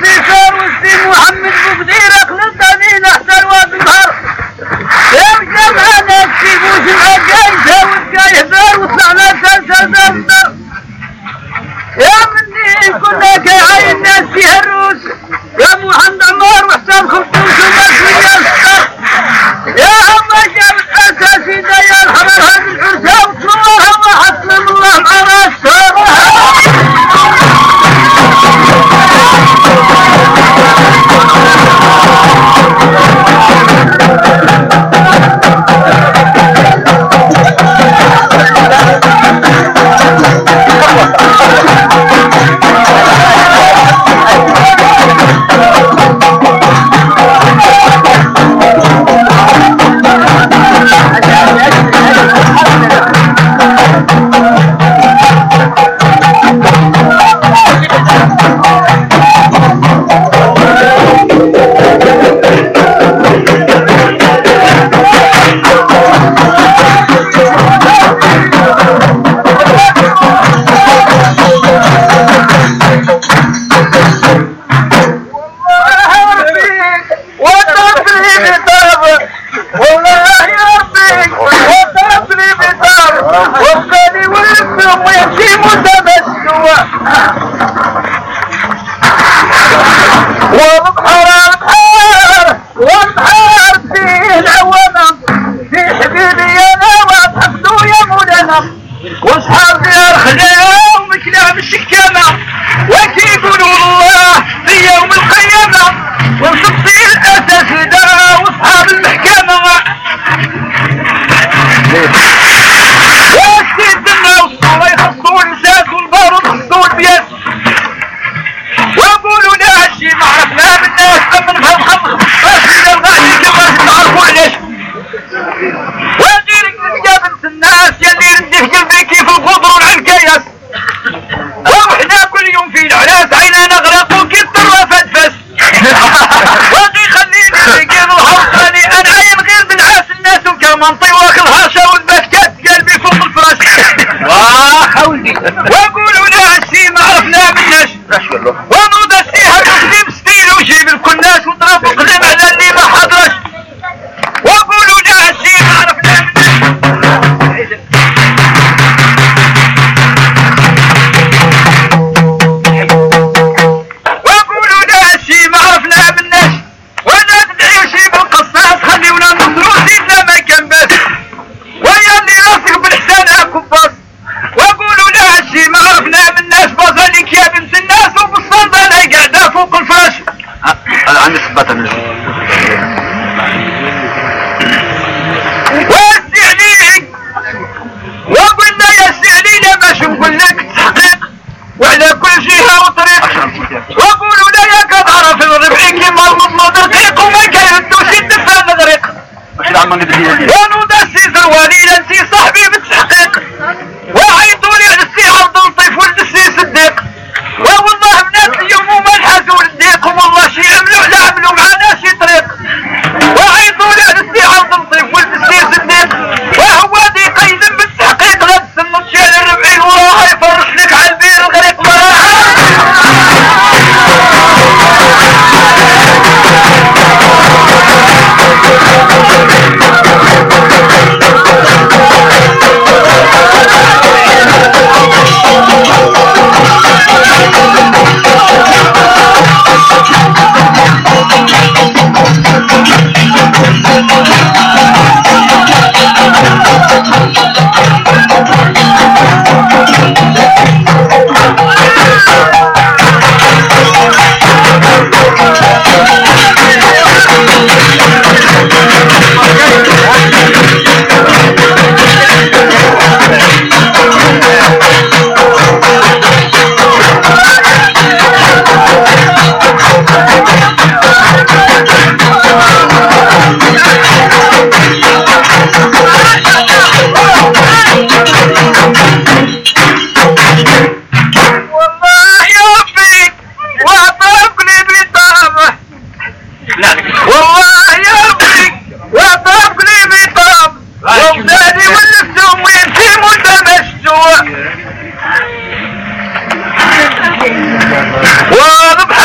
بشار والسي محمد بقدير اخلطني نحتر وظهر يا جمالك في بوش العجايزة والجايزة وطلعنا سلسل يا مني كنا كعين الناس فيها الروس يا محمد عمار وحسام خرطوش ومسوية الصخر يا أما جاب الأساسي دايا الحمر هذه العرسة وصورها وحسن الله معنا السورة منطي واخذ هاشا والبسكت قلبي فوق الفراش واقولوا لا الشي ما عرفنا مناش ونوض السيها يخدم ستيل وجيب الكناس وضرب وقدم على اللي ما حضرش واقولوا لا الشي ما عرفنا مناش واقولوا لا الشي ما عرفنا مناش ولا تدعي شي بالقصاص خليونا نصرو زيدنا ما كان بس ويا اللي راسك بالحسان اكباس واقولوا لا الشي ما عرفنا من الناس بظلك يا بنت الناس وبالصندة انا قاعدة فوق الفرش عندي صبات من والسعليك وقلنا يا السعلي لما شو نقول لك تحقيق وعلى كل جهة وطريق واقولوا لا يا قد عرف الربعي كيما المضمض دقيق وما كان توشي الدفان غريق ونوض السي زروالي لانسي صاحبي بالتحقيق وعيطوا لي على السي عبد اللطيف ولد السي صديق والله بنات اليوم وما نحازوا للضيق والله شي عملوا لا عملوا معانا شي طريق وعيطوا لي على السي عبد اللطيف ولد السي صديق وهو ضيق يذم بالتحقيق لا تسموا تشيل الربعين وراه يفرش لك على البير الغريق واضح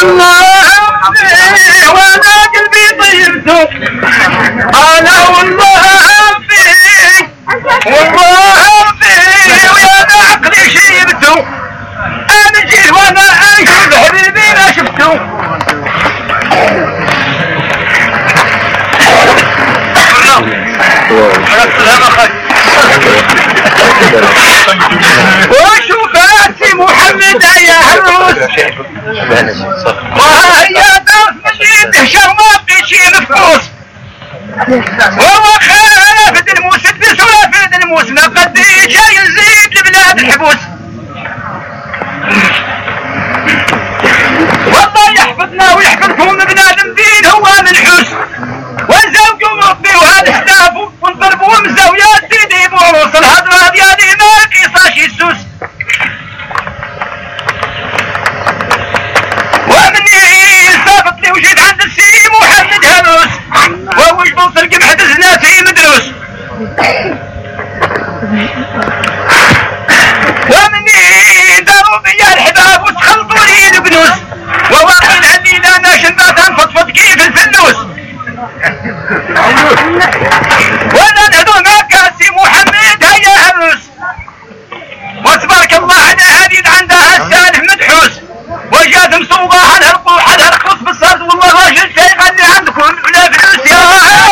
وانا قلبي طيبته انا والله ويا عقلي شيبته انا جيت وانا اشوف حبيبي ما شفته وشوفاتي محمد يا هروس وهي درس مجيد شرما في شي نفوس وهو خالد الموس الدس ولا فيد الموس لقد جاي يزيد لبلاد الحبوس والله يحفظنا ويحفظكم بنادم دين هو منحوس وزوجوا ربي وهذا احتافوا ونضربوا مزاويات سيدي بوروس الهضره ديالي ما قيصاش يسوس ومني صافت لي وجيت عند السي محمد هروس ووجدوا طرق محدثنا في مدروس ومني داروا بيا الحباب وتخلطوا لي البنوس وواقعين عندي انا شنبات انفضفض كيف الفلوس وانا نهضر معك سي محمد هيا هروس وتبارك الله على هذه عندها السالف مدحوس وجات مصوبه على القوح على القص بالصرد والله راجل شيء اللي عندكم ولا فلوس يا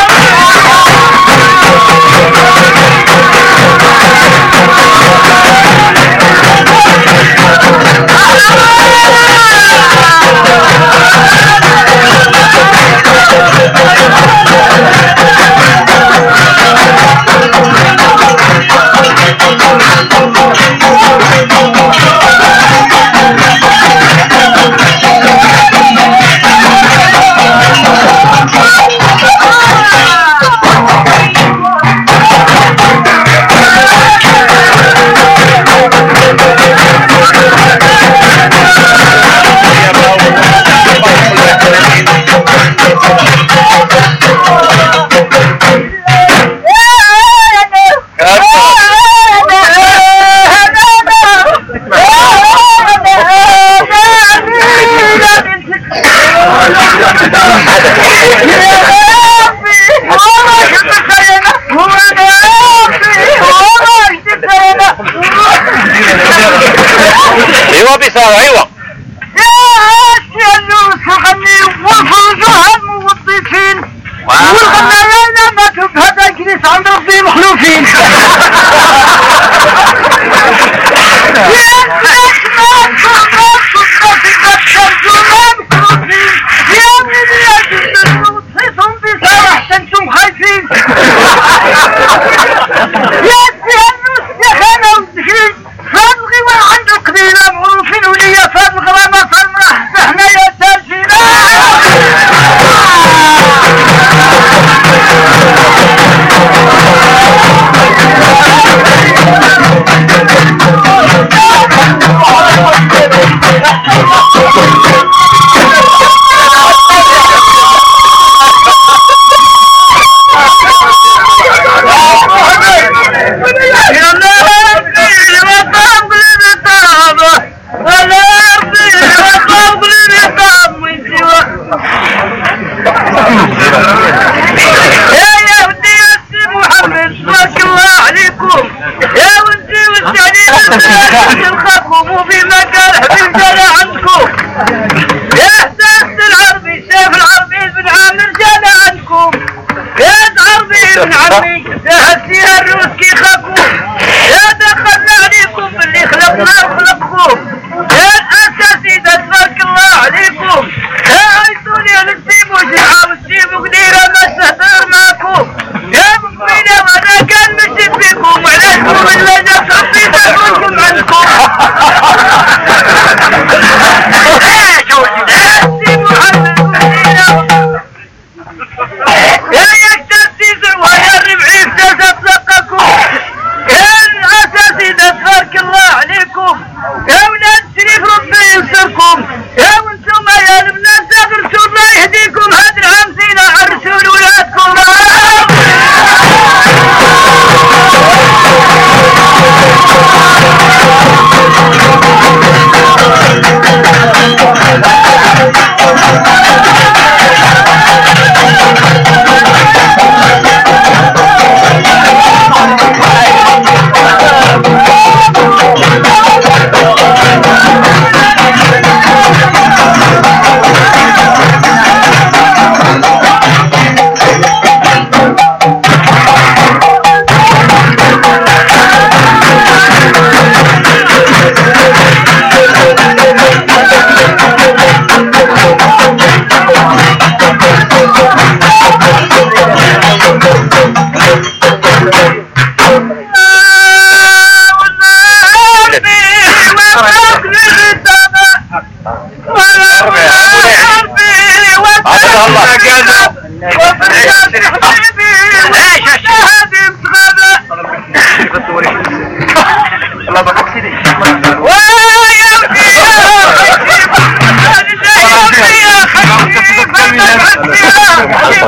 ايوه بيسار ايوه يا اللوس وغني وفوزوها الموظفين والغنايين ما تبهد اجلس عند ربي مخلوفين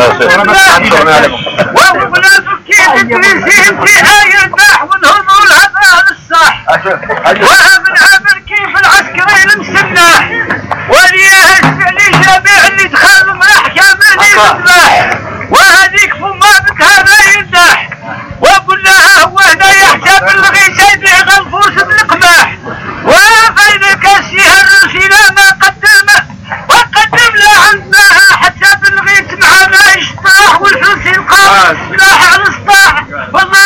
وقبل كيف تريسين في آية النحو والهضول هذا الصح وهبن عبر كيف العسكري المسنح وليها الفعلي جميع اللي دخل محكمة اللي يذبح وهذيك فماتك هذا يندح وقل لها هو هذا يحسب الغيسة يبيع غنفوس بالقماح وفينك السيها الرسيلة ما قدمه وقدم له عندها حتى بالغيث معنا يشطاح والفلوس يلقى سلاح على السطاح والله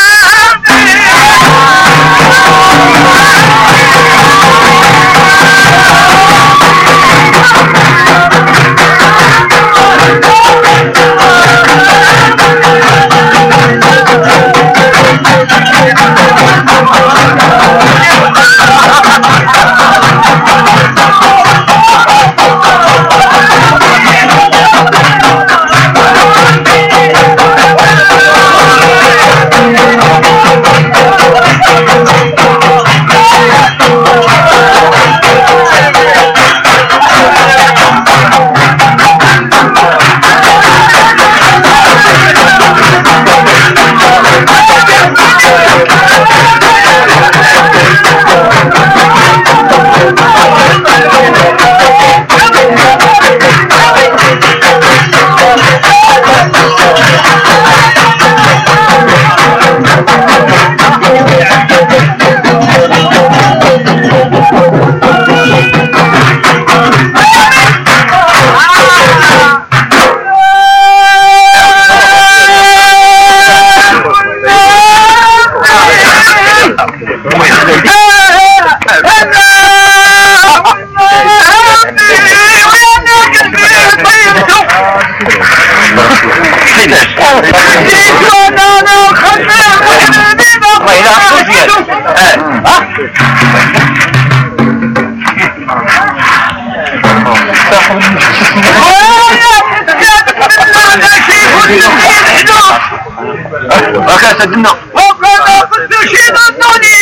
سدنا وكذا قلت شيء ضدوني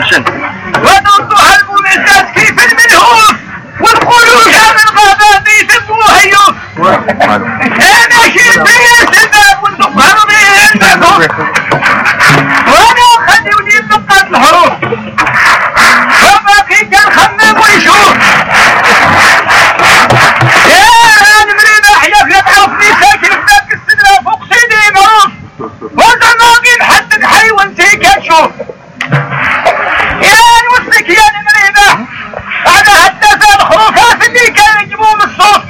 وضدها المميزات كيف المنهوف والخلوش على الغابات يسموه هيوف انا شيء في السباب والظهر به المفهوم وانا خلوني بقات الحروف وباقي كان خمم ويشوف يا انا مريض احيا في عرفني ساكن في ذاك السدرة فوق سيدي معروف وانت باقي محدد حي وانت كتشوف يا نوصلك يا المريضة على هالدفع الخروفات اللي كانوا يجيبوهم الصوت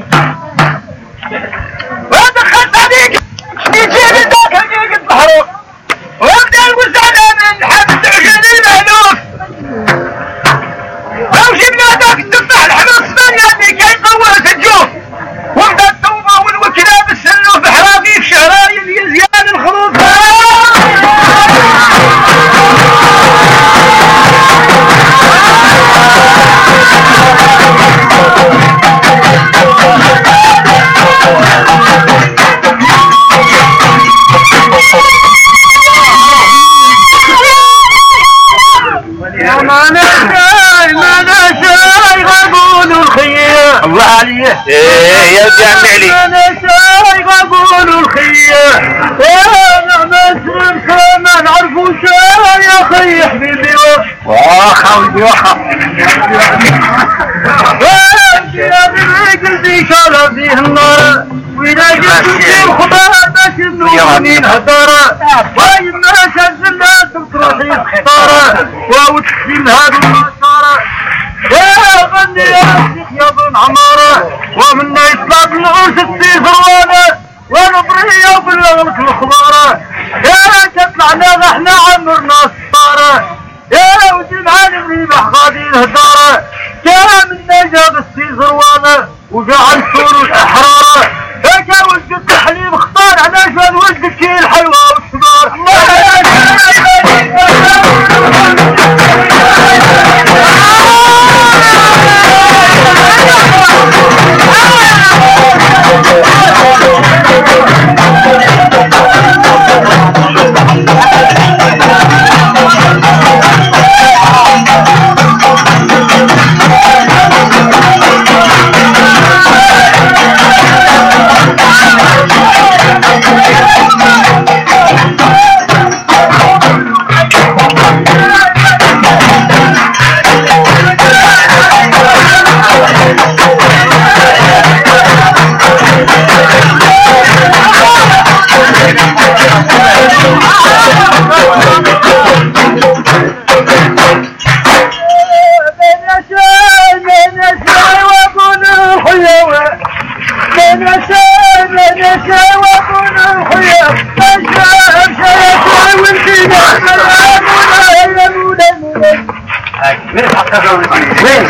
ودخلت عليك يجيب ذاك الجيق الحروف وابدا الوزعنا من حبس عجل المألوف لو جبنا ذاك التفاح الحمر الصبانية اللي كان طورت الجوف وابدا التوبة والوكلة بالسلوف حراقي في شعراي اللي زيان الخروف الله عليه ايه يا جمالي انا شايف اقول الخير انا مسلم كما نعرفوا شاي يا خي حبيبي واخا ولدي واخا يا بني قلبي شالها فيه النار وإذا جبت فيه الخبار باش النور هدار وإما شزلنا تروحي الخطارة وتكفين هادو النصارى يا غني يا شيخ يا بن عمارة ومنا يطلع بالعرس السيفروانة ونبرية وبالغلق الخبارة يا تطلعنا احنا عمرنا السطارة يا ودي معاني مريبح غادي الهدارة يا منا جاب السيفروانة وجعل سور الأحرارة جا ولد التحليب اختار على شوال ولد الشيء الحلوة والصغار شاي وابون الخيار شاي شاي والدنيا ملامونا يمونا من حقك وين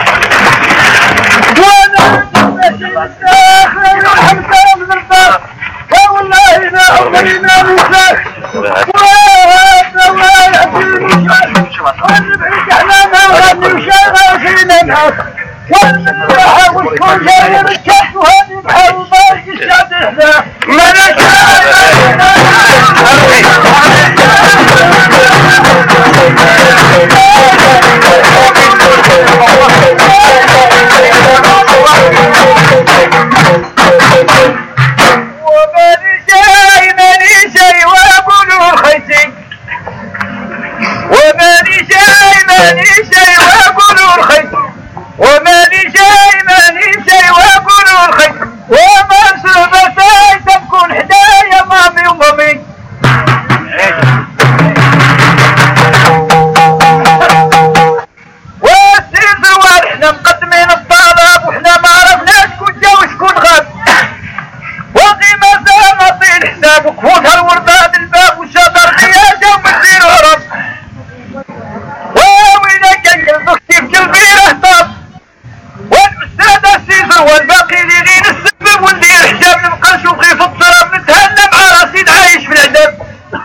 وانا الساخر والحمسة من الباب والله لا عمرنا نساك وهذا ويأتي المشاك ونبعيك احنا نغني وشاغل فينا الناس والمراحة والكل جاي بالكف وهذه بحال باقي الشعب احنا وكفوتها الوردة بالباب والشجر خياجة ومسير هرب ووينك البختي بقلبي اهتم والاستاذ السيسر والباقي اللي غير السبب واللي حجاب المقرش وخيف الضرب نتهنى مع رصيد عايش في العذاب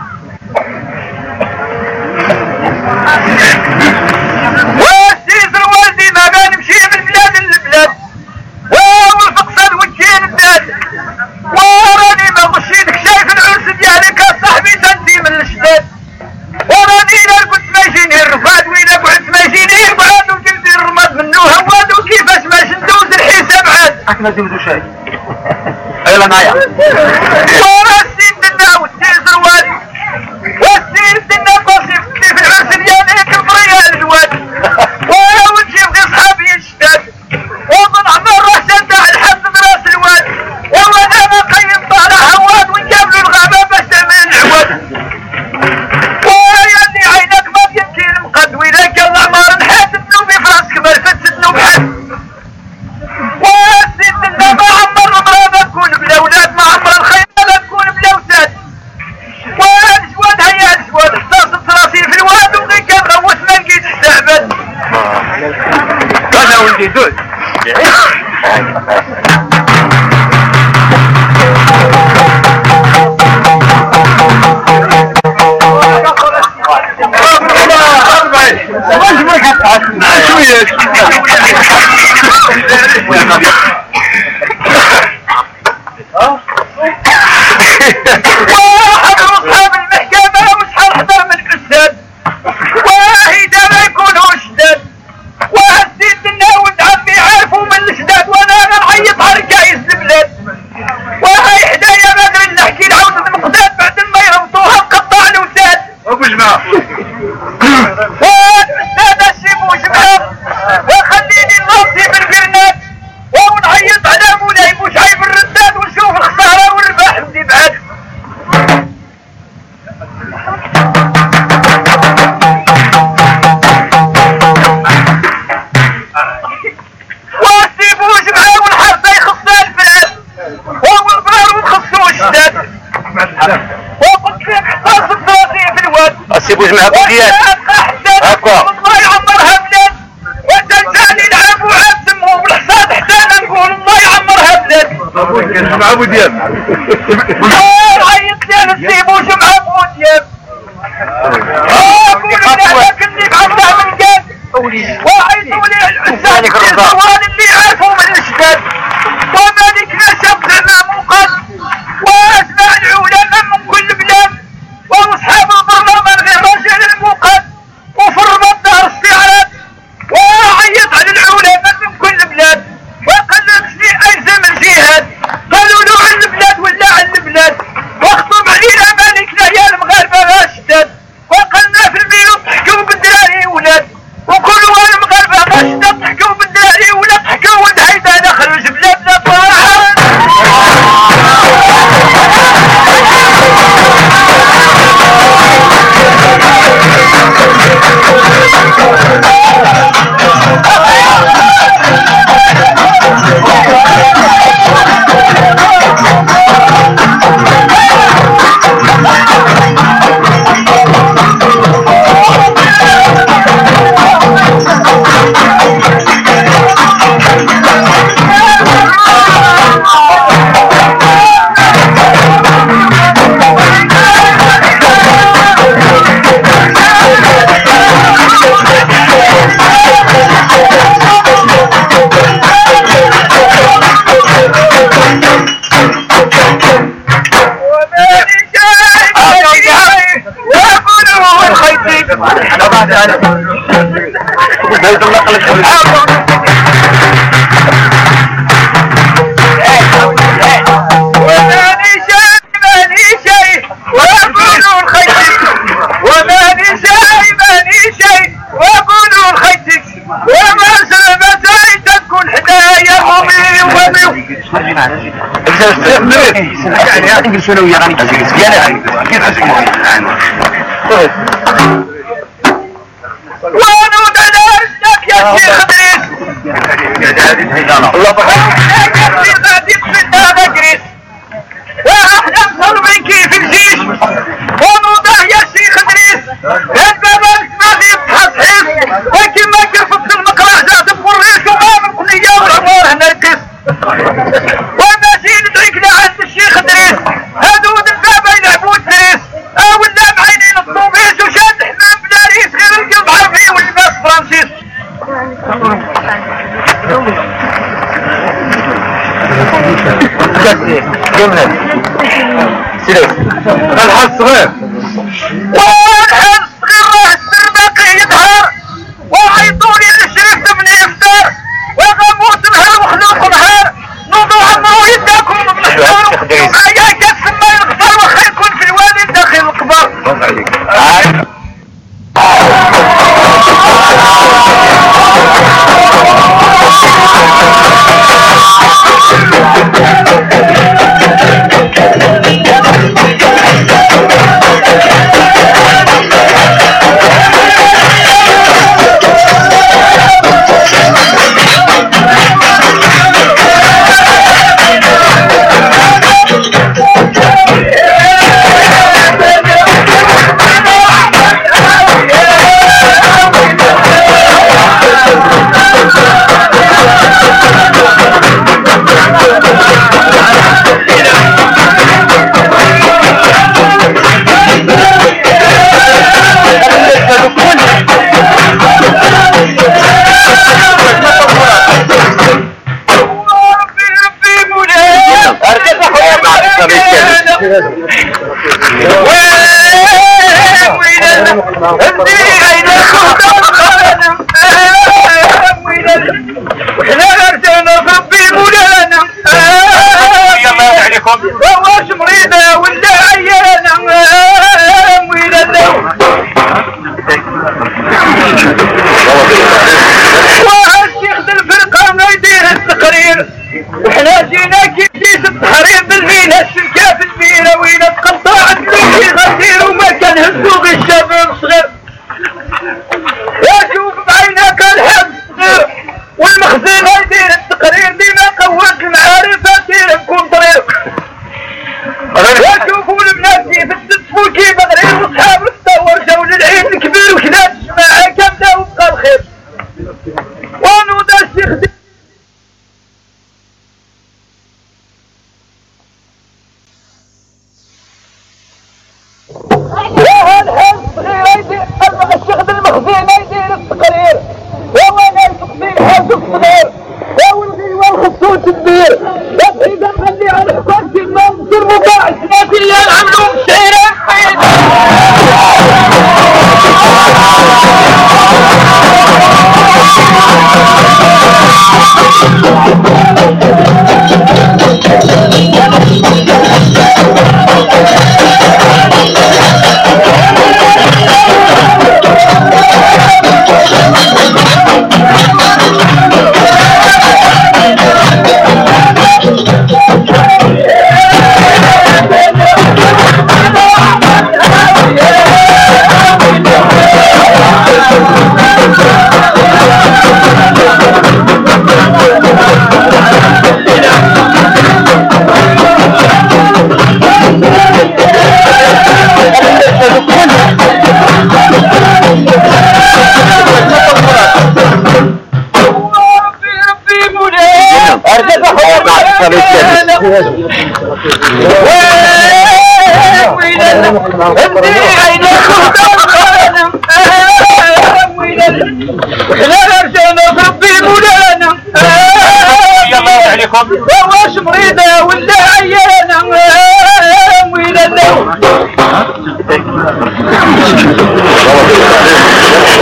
والسيسر والدي ما بان نمشي من بلاد للبلاد والفقصان وجهين البلاد وراني ما غشيتك شايف العرس ديالك صاحبي تنتي من الشداد وراني لا قلت ما يجيني الرفاد ويلا قعدت ما يجيني بعاد وقلت الرماد منه هواد وكيفاش ما ندوز الحساب عاد احنا ندوزو شاي يلا معايا ورا السيد دنا والسيسر والي والسيد دنا باصي في العرس ديالك البريال الواد ونجيب غير صحابي الشداد وظن عمر راسه تاع الحد براس الواد وانا قيم طالع هواد ونجاب له الغابه باش تعمل العواد ويا اللي عينك ما تبكي المقد ويلك العمار نحاسب ذنوبي في راسك ما لفتش ذنوب حد والسيد لنا ما عمر المراه تكون بلا اولاد ما عمر الخيمه تكون بلا وساد والجواد هيا الجواد احتاصت راسي في الواد وغير كان غوث ما لقيت السعبان هذا ولدي دوز واحد اصحاب المحكمة وشحال حضر من الاستاذ واهيدا ما يكونوا شداد والسيد لنا ولد عمي عارفوا من الشداد وانا نعيط على ركايز البلاد وهاي حدايا ما ادري نحكي لعودة المقداد بعد ما يربطوها نقطع الوساد ابو جماعه والاستاذ الشيبو جمعه وخليني نوصي بالقرنات ونعيط على مولاي وشعيب الرداد ونشوف الخساره والرباح اللي بعد وسيبو جمعه والحرثه يخصها البلاد والبرار ونخصو الشداد وقلت لك احتاص الدراسي في الواد سيبو جماعه بوديات هكا الله يعمرها بلاد وتلتاني يلعب وعاد سمهم الحصاد حتى نقول الله يعمرها بلاد جماعه بوديات عيط ديال السيبو جمعه بوديات قولوا لي كني بعمرها من قاد وعيطوا لي العساد الزوال اللي عارفوا من الشداد ومالك نشب زعما منقذ واسماء العلماء من كل بلاد واصحاب البرلمان غير رجال الموقد وفي الرباط دار استعراض وعيط على العلماء من كل بلاد وقلبني ايزم الجهاد قالوا له على البلاد ولا على البلاد واخطب علينا مالكنا يا المغاربه الحظ صغير واش مريضة ولا عيانة ويلنا والشيخ ذا الفرقة ما يدير التقرير وحنا جينا كيس التحرير بالمينا الشركة في المينا وين تقطعت لي غسير وما كان هزوق الشباب صغير واشوف بعينك الحبس والمخزن يدير التقرير ديما قوات المعارف دير بكون طريق واشوفوا البنات كيف تدفوا كيف غريب وصحاب الثور جاو للعيد الكبير وكذا الجماعة كاملة وبقى الخير وانو دا الشيخ يا هالحال صغير يدير الشيخ المخزن يدير التقرير وهو ينفق فيه الحاج الصغير والغيوة والخصوص الكبير بس إذا خلي على حقاك النوم تصير مباع سناتي ينعملوا مشعيرين حيث واش مريضة ولا عيانة ويلنا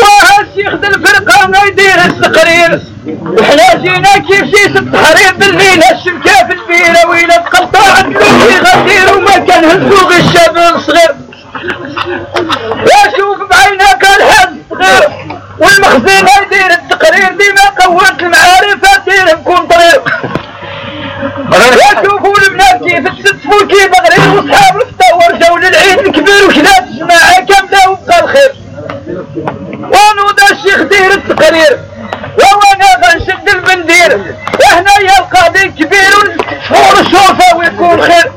يدير التقرير وحنا جينا كيف جيت التحرير بالليلة الشبكة في البيرة ويلا تقطع الدنيا غدير وما كان هزوق الشاب الصغير واشوف بعينك الحد صغير والمخزين يدير التقرير ديما قوت المعارف دير بكون طريق واشوفوا البنات كيف تستفوا كيف غريب وصحاب الفتاور جاو للعيد الكبير وكلات الجماعة كاملة وبقى الخير ونوض الشيخ دير التقرير وانا غنشد البندير وهنايا القاضي الكبير ونشفور الشوفة ويكون خير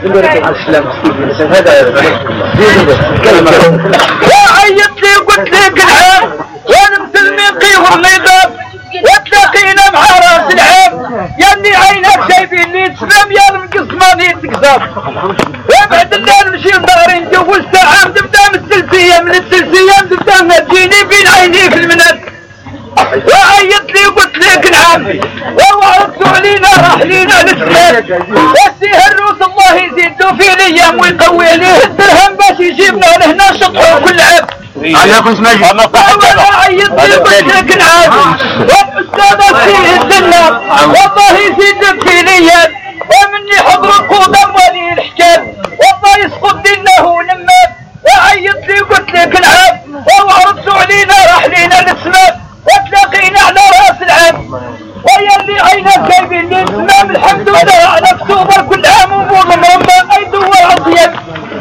وعيط لي قلت لك العام ونمثل من قيه النظام وتلاقينا مع راس العام ياللي عينك شايفين لي تسلم يا المقصماني تكذب وبعد الله نمشي لداري نجوزت عام تبدا من الثلثية من الثلثية تبدا ما تجيني بين عيني في المناد وعيط لي قلت لك نعم ووعدتوا علينا راح لينا نسلم والسي الروس الله يزيدو في الايام ويقوي عليه الدرهم باش يجيبنا لهنا شطحوا كل عام عليكم سماجي وعيط لي قلت لك نعم والاستاذ فيه الدنا والله يزيدك في الايام ومني حضر القدم ولي الحكام والله يسقط دينه ونمات وعيط لي قلت لك نعم ووعدتوا علينا راح لينا نسلم وتلاقينا على راس العام ويا اللي عينك جايبين لي تمام الحمد لله على اكتوبر كل عام ومول مرمى ما يدور عصيان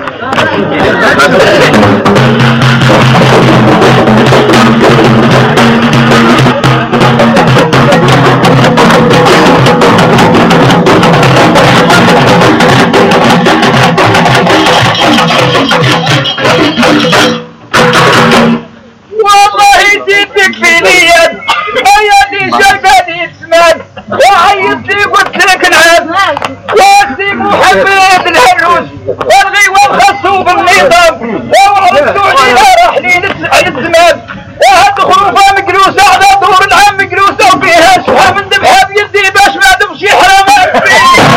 والله يزيدك في نيات ويا اللي شرباني تسمان وعيط لي قلت لك نعم واسي محمد الهروس والغي والخصو بالنظام وعرفتوا علينا راح لي الزمان وهاد خروفه مقلوسه على دور العام مقلوسه وفيها شحه من ذبحه بيدي باش ما تمشي حرامات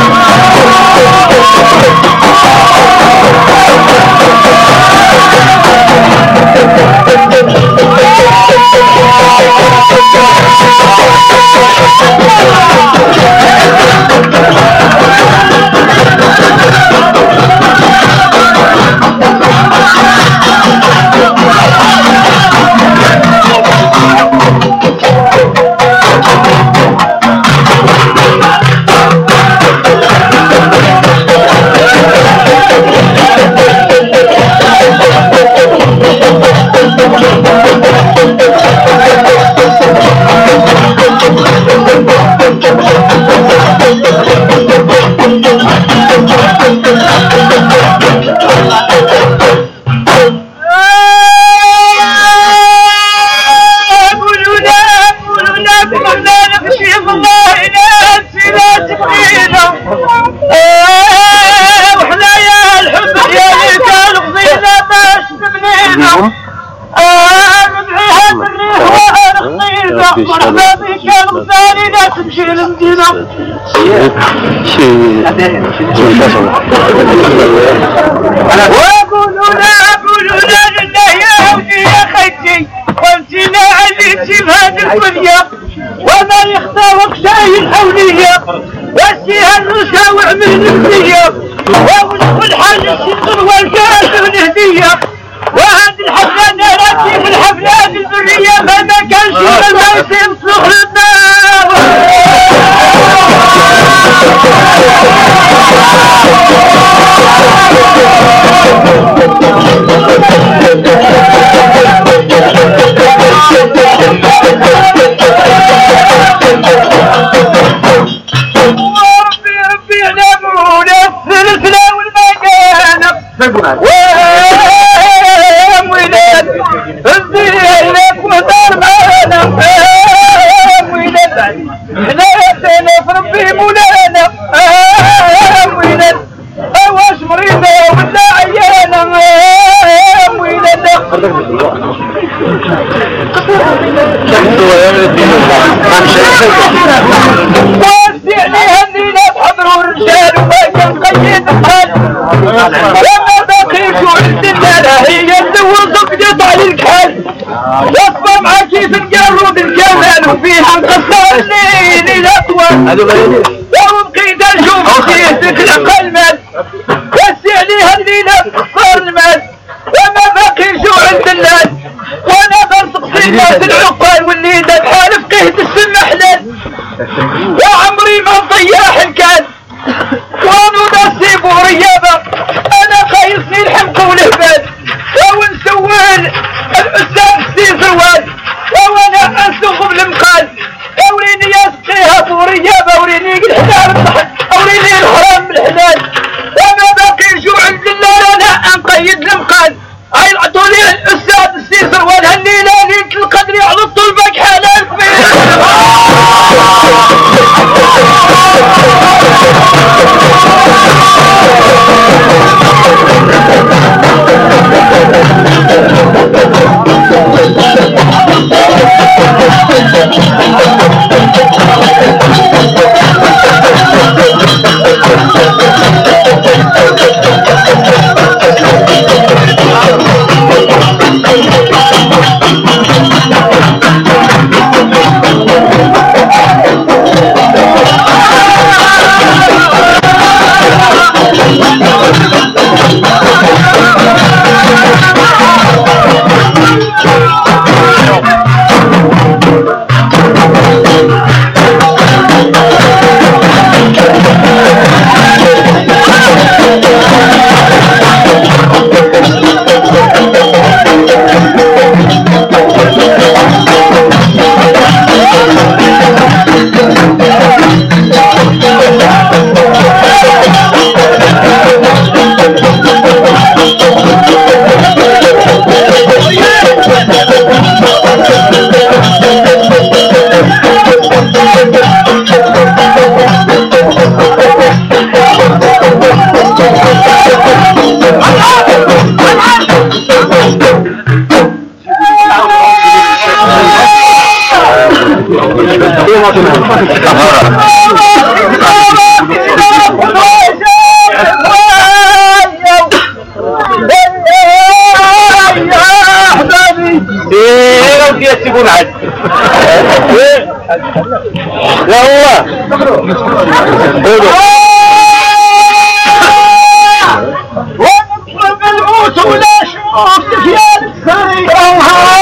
مرحبا بك يا الغزالي لا تمشي للمدينة وقولوا لا لله يا ودي يا خيتي وانتنا عليتي بهذه الدنيا وما يخطاوك شاي الحولية واسيها الرشاوع من النفسية وكل حاجة الشكر والكاسر الهدية وهذه الحفلة نراتي في الحفلات البرية فما كان شيء ما يصير صخر ربي علمونا السلسلة والمكانة ويلاد الزينك ودار معانا ويلاد احنا يا ربي مولانا ويلاد واش مريضة ولا عيانة ويلاد واسي عليها الليلة بحضروا الرجال وما كان قيد الحال لما بقيتوا عند النالا هي تزوج وقضت على الكحل وصفة مع كيف نقروا بالكاو وبقيت اشوف سيرتك لقلبك بس عليها الليله تخسر المال وما باقي شو عند الناس وانا بنسقسي الناس العقال واللي دا بحال فقهت السم حلال وعمري ما طياح كان وانو نصيب وريابه انا خايصني الحمق والهبال ونسول الاستاذ سي زوال وانا اسوق بالمقال اوريني اسقيها بوريابه وريني الحلال الضحك اوريني الحرام بالحلال وما باقي شو عند الله انا انقيد المقال عيطولي الاستاذ السي زوال هالليله ليله القدر على طلبك حلال يكون عاد لا والله ونطلب الموت ولا شوف يا السيرة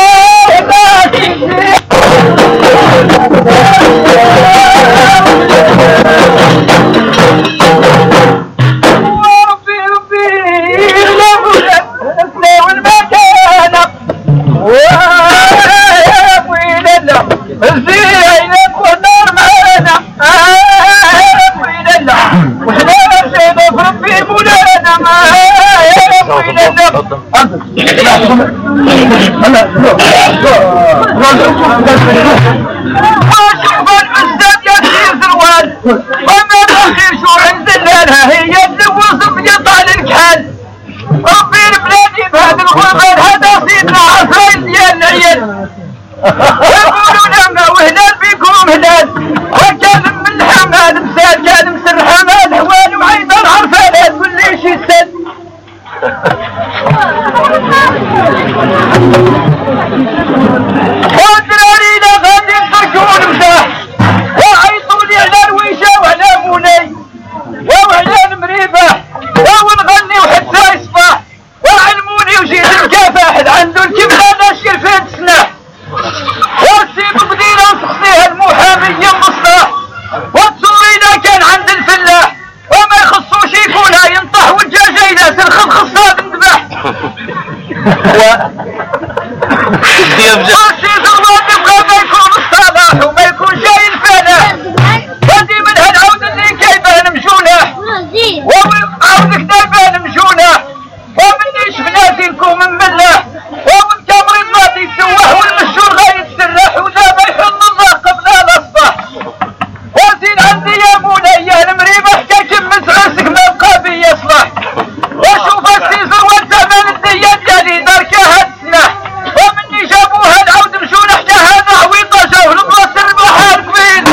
واشوف الاستاذ ياسين زروال وما باقي شو عند الليلة هي تلوث بيطال الكحل ربي البلادي بهذا الغربال هذا سيدنا عصرين ديال العيال يقولوا لنا وهلال بيكم هلال وكان من الحمال مسال كان مسر حمال حوال وعيدان عرفانات واللي شي السد والدراري لا غادي يتركون مساح وعيطولي على الويشه وعلى مولاي وعلى المريبه ونغني وحتى يصبح وعلموني وجيت مكافح عنده الكبله ناشكر فيه السلاح والسيب بدينا وسقسيها المحاميه مصلاح والتصورينا كان عند الفلاح وما يخصوش يكونها ينطح والدجاجه اذا سرخت خصها تنذبح والسي زروال يبغى ما يكون الصلاح وما يكون جاي الفلاح ودي من هالعود اللي كيبان مجونح وعودك دايبان مجونح ومني شفنا فيكم من ملاح ومن كامرين ما يتسوح والمشهور غاية سرح ولا ما يحل الله قبل الاصبح وزين عندي يا مولاي المريبة حكاك مسعسك ما بقى بي يصلح وشوف السي زروال زمان الديان ديالي داركها تسنح ومني جابوها العود مشون حكا هذا عويطة جاوه لبلاصة البحر قبيل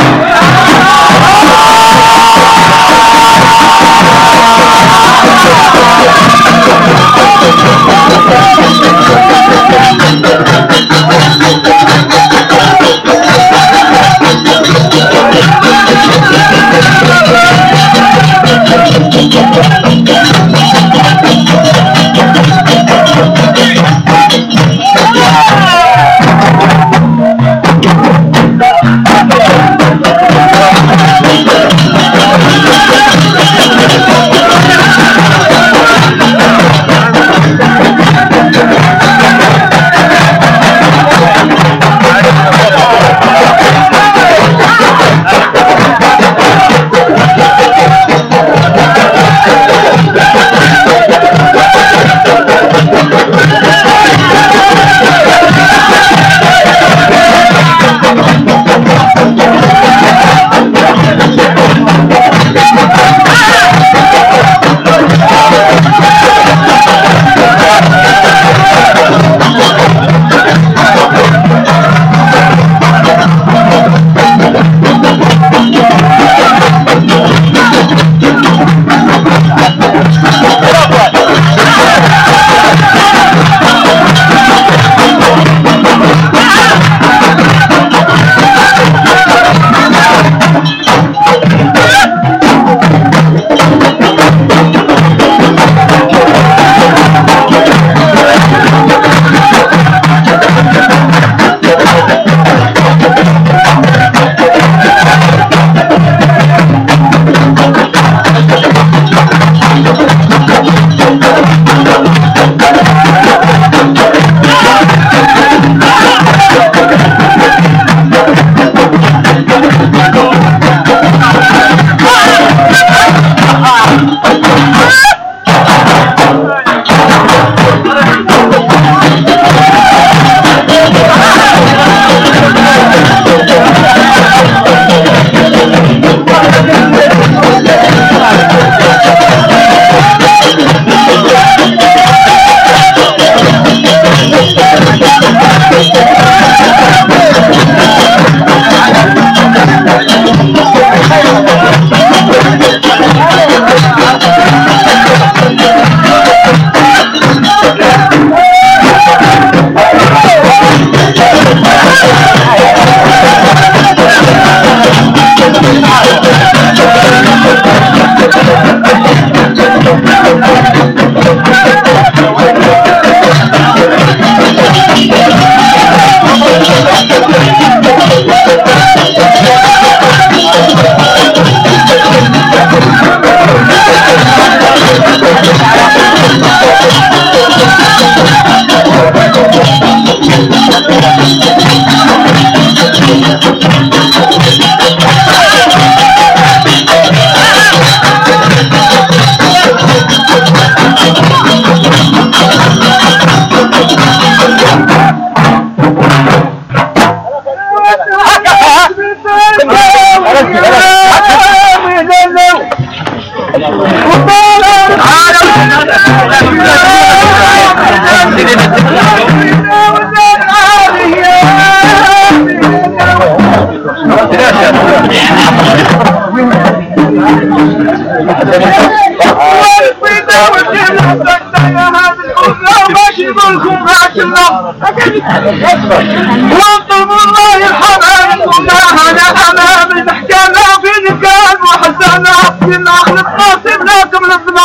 وانطب الله يرحمها كنا هنا امام المحكمة في نكال وحزنا فينا خلقنا سبناكم لبنا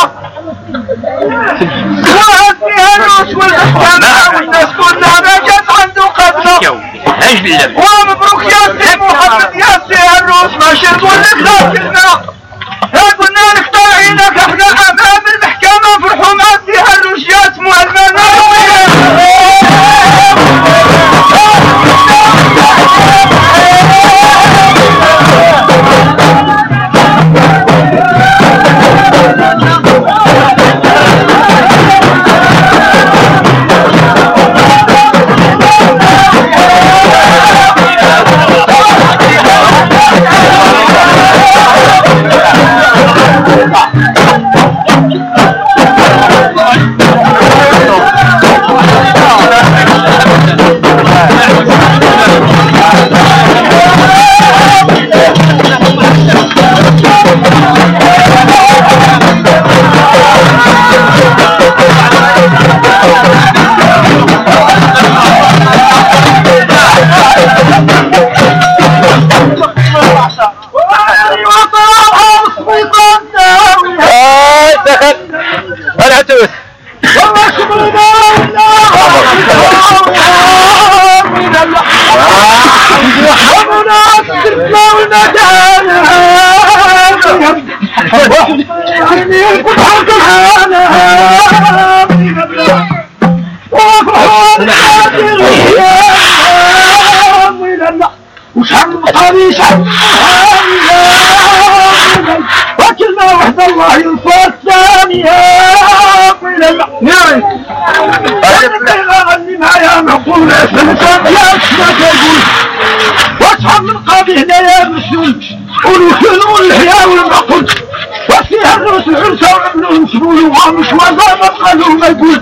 وهديها الروس والمحكمة والناس كلها ما كانت عنده قبله ومبروك يا سي محمد يا سي الروس ما شربوا لك لكننا قلنا نختار عينك احنا امام المحكمة فرحوا مع سي الروس يا اسمو وكلمة وحد الله ينفى الثانية غني معايا معقول فلسان يا اسمك يقول واصحاب من قاضي هنا يا مسؤول ونكلوا الحياة والمعقول وفيها الروس العرسة وعملوا نسبولوا ومش وزا ما بقالوا ما يقول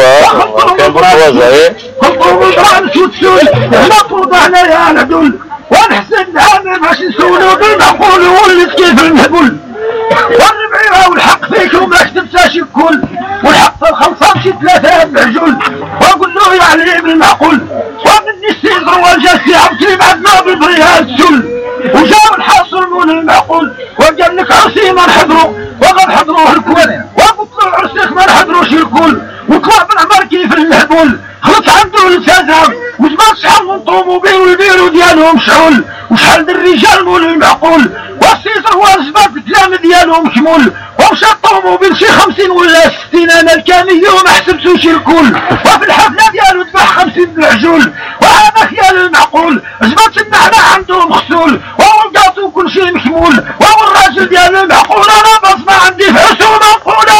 خلطوا بالبرانس وتسول هنا طوضعنا يا العدول ونحسن هذا ماشي نسولوا بالمعقول ولد كيف المهبول والربعيرة والحق فيكم لا تنساش الكل والحق في الخلصة مشي ثلاثة بعجول واقول له يا علي بالمعقول ومن السيد روال جاسي عبتي بعدنا بالبريها السل وجاو الحاصل مول المعقول وقال لك عرسي ما نحضروا وغا نحضروه الكل وقلت له عرسيك ما نحضروش الكل وطلع بالعمر كيف المهبول خلط عنده السازام وزمان شحال من طوموبيل والبيرو ديالهم شعول وشحال من الرجال مول المعقول والسيطر والزباب الكلام ديالهم كمول ومشى الطوموبيل شي 50 ولا 60 انا الكامية وما حسبتوش الكل وفي الحفلة ديالو ذبح 50 بالعجول وهذا خيال المعقول زبات النحلة عندهم خسول وهو القاطو كل شي مكمول وهو الراجل ديالو معقول انا بصمة عندي في عسول معقول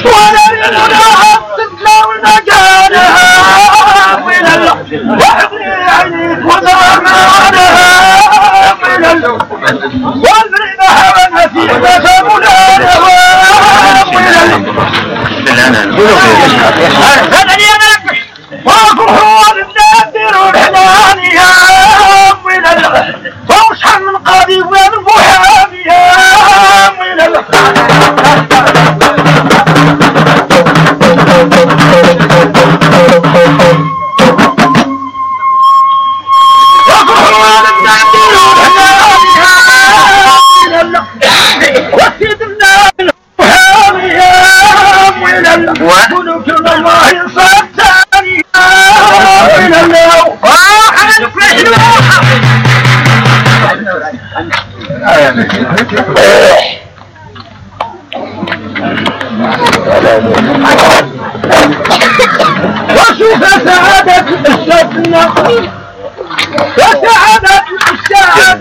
ولا يمنع تتلون كانها من الوحدي عينيك وضرمانها من والبريدها والنسيمة فمنانها وافرحوا بالنادر الحنانية من الفوشحا من قاضي والمحامية من وشوف سعادة الأستاذ النقيب وسعادة الأستاذ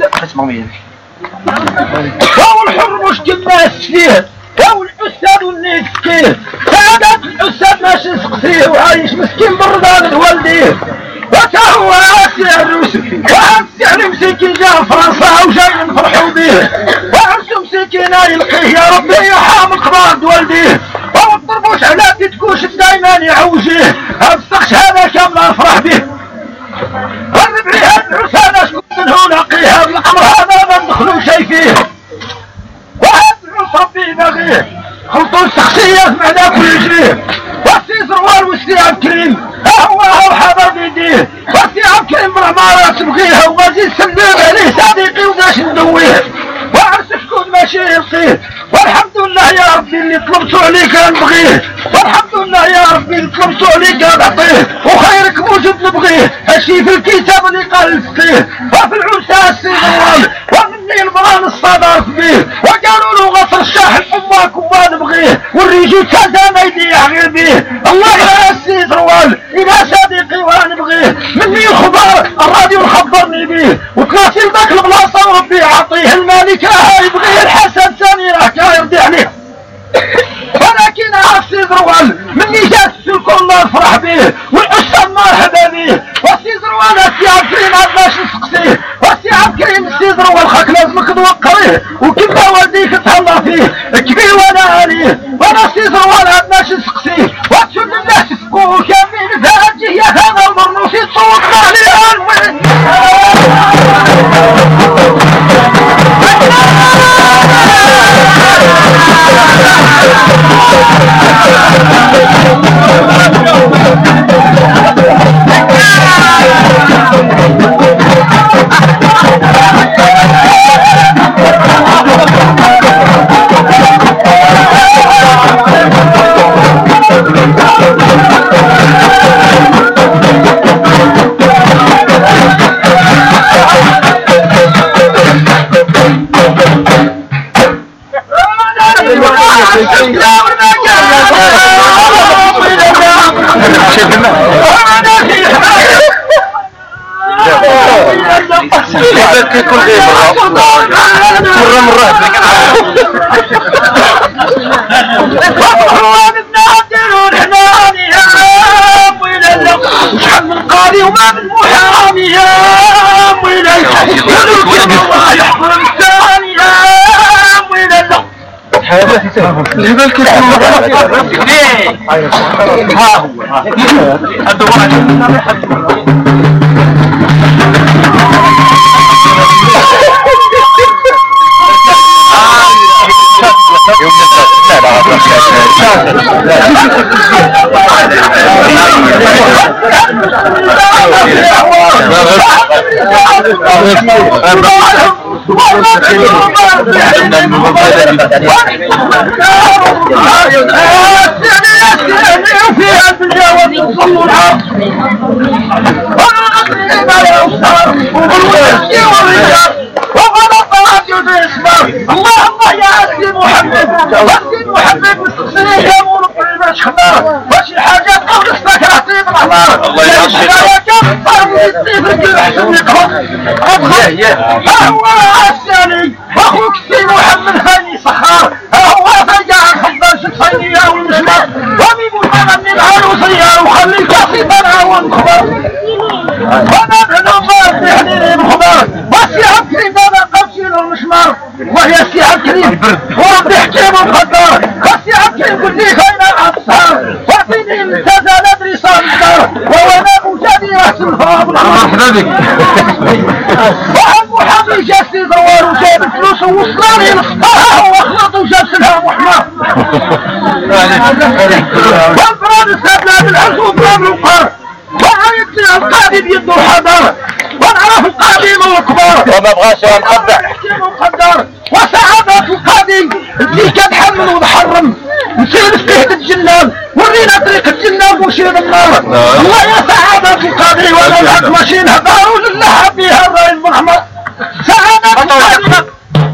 هو الحر مش كالناس فيه هو الأستاذ واللي فيه سعادة الأستاذ ماشي نسقسيه وعايش مسكين برضان والديه وتهو السعر والسعر مسكين جا فرنسا وجاي نفرحوا بيه وعرسو مسكينة يلقيه يا ربي يا حامل قباد والديه والطربوش على تتكوش دايما يعوجيه السقش هذا كامل افرح به والربعي هاد العرس شكون منه نقيه بالامر هذا ما ندخلو شي فيه وهاد العرس ربي باغيه خلطوا الشخصية معنا كل جريه والسي زروال والسي عبد الكريم هو حضر بيديه والسي عبد الكريم بالعمارة تبغيها وغادي نسلم عليه صديقي وباش ندويه وعرس شكون ماشي يلقيه والحمد لله يا ربي اللي طلبتو عليك نبغيه والحمد لله يا ربي اللي طلبتو عليك نعطيه وخيرك موجود نبغيه هادشي في الكتاب اللي قال نسقيه وفي العرس السي زروال ومني المران الصدارت بيه وقالوا له غطر الشاحن امك وما نبغيه والرجال كذا ما يضيع غير بيه الله يا السي زروال الى صديقي وانا نبغيه مني الخبر الراديو خبرني بيه وطلعت لذاك البلاصه وربي يعطيه الملك راه يبغيه الحسن ثاني راه كان يرضي عليه ولكن السي زروال مني جات السلك الله يفرح به والاستاذ مرحبا به والسي زروال السي عبد الكريم عباش نسقسيه والسي عبد الكريم السي زروال خاك لازمك توقريه وكيما والديك تهلا فيه كبير وانا عليه وانا السي زروال عباش نسقسيه وتشوف الناس يسقوه كاملين فهاجي يا هذا المرنوسي تصوتنا عليه المهم شحال من قاضي وما من محامي يا ويلي الله يحضر الثاني يا ويلي لذلك ها اللهم يا سيدي محمد وسيدي محمد مستقصرين يا مولو باش خبار واش الحاجات قبل خصك راسيب العمار الله يعطيك يا كان صار يصيب لك الحسن يقرب ها هو الثاني اخوك سيدي محمد هاني سخار ها هو فجع الخضر شفيني والمشمار السهر واعطيني المنتزه ندري صار الدار وانا مجاني راس الفاضل مرحبا بك. واحد محامي جاسي دوار وجاب فلوس ووصلاني للخطاها واخلط وجاب لها محمى والفراد استبلا بالعز وفراد الوقار وعايدني القاضي بيده الحضر ونعرف القاضي من الكبار وما بغاش نقطع مقدر وسعادة القاضي اللي كان حمل وتحرم نسير فيه الجنان ورينا طريق الجنان وشير النار الله يا سعادة القاضي ولا الحق ماشيين هدار ولله بيها الرأي المحمد سعادة القاضي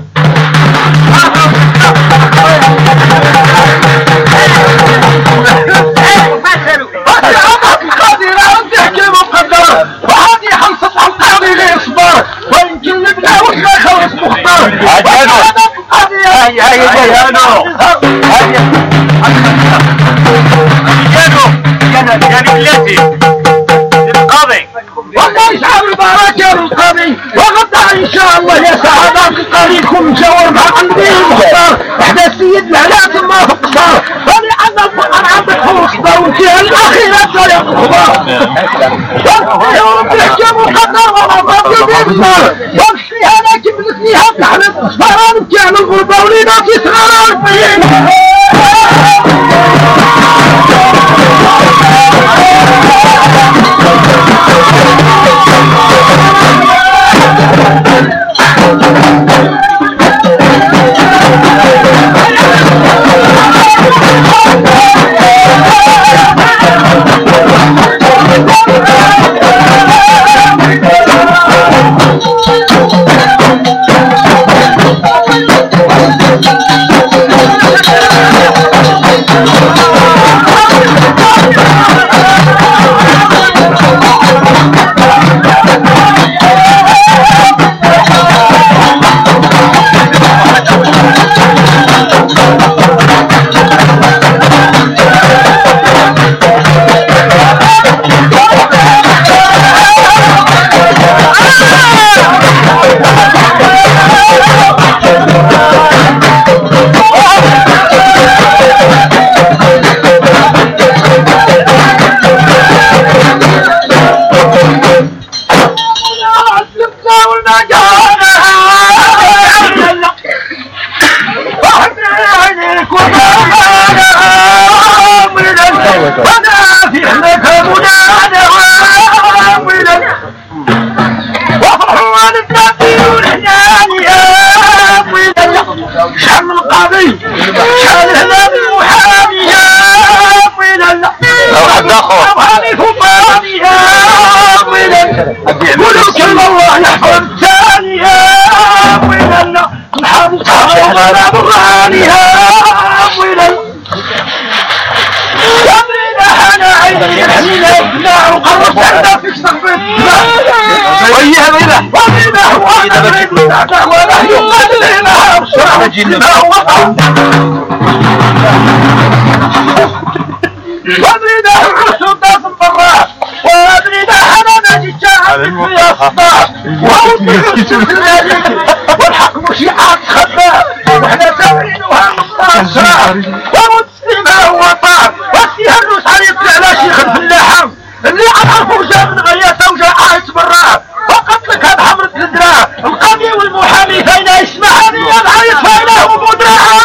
والله يجعل البركة للقاضي وغدا ان شاء الله يا سعادة القاضي يكون مجاور مع عندي المختار احنا السيد العلاء ما في القصار ولأن الفقر عندك هو الصدار وانتهى الاخيرات لا يقضى يا رب يحكم وقدر ورضا في النار وامشي انا كبلتني هاد الحلف صاران كان الغربة ولينا في صغار البيين شحال القاضي شحال هنا المحامي يا ويلنا وهاني فماني يا ويلنا قولوا كلمة الله يحفظ الثاني يا ويلنا نحن صحيحنا براني يا ويلنا يمرينا حنا عيني حنينا ابناع وقربت عنا في صحبة ويا بينا وبينا وانا نريد نتعدى ولا يقال لنا بسرعة جينا وبينا الرسول داس الضراء وبينا حنا نجي جاعد يا صداع وعودنا الرسول ذلك والحق مشيعات خباء واحنا سامعينها مصاصرة ومتسلمة وطار والسيهرس عليك على شيخ الفلاحة اللي عرفوا جاء من غياثة وجاء عايز براه وقتلك هذا حمرة الدراع القاضي والمحامي فينا يسمعني يا العايز فينا هو مدراع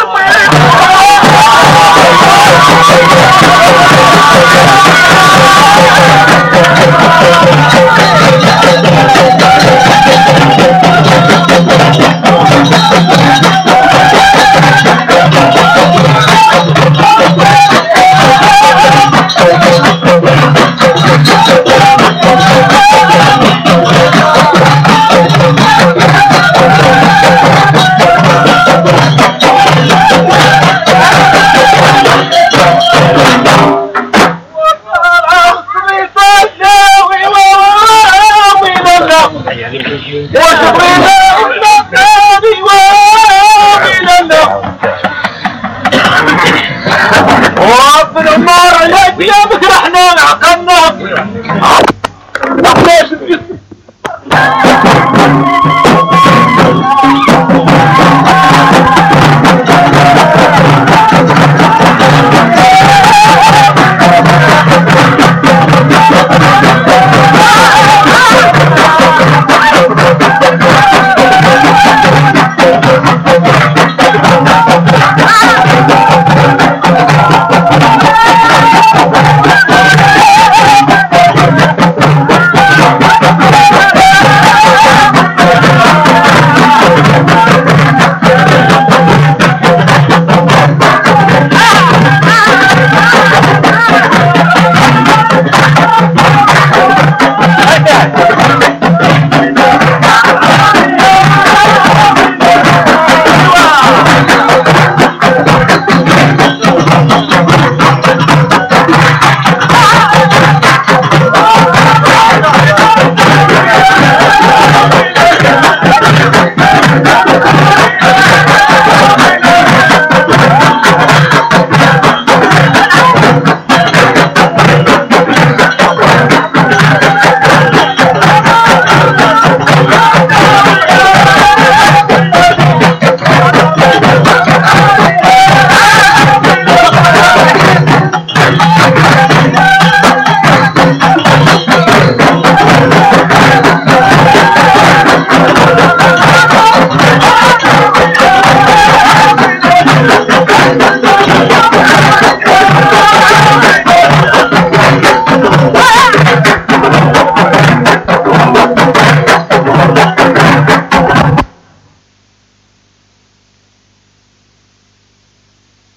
ورب العمار عليك يا بكرة